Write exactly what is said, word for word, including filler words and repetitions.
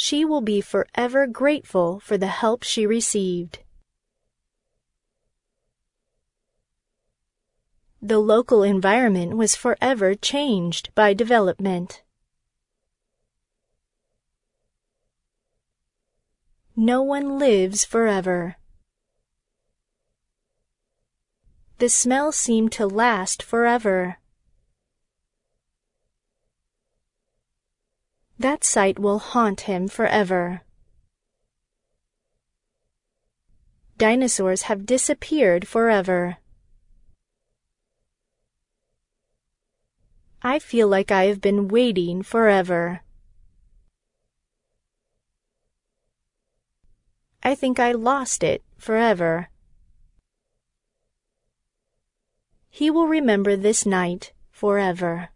She will be forever grateful for the help she received. The local environment was forever changed by development. No one lives forever. The smell seemed to last forever. That sight will haunt him forever. Dinosaurs have disappeared forever. I feel like I have been waiting forever. I think I lost it forever. He will remember this night forever.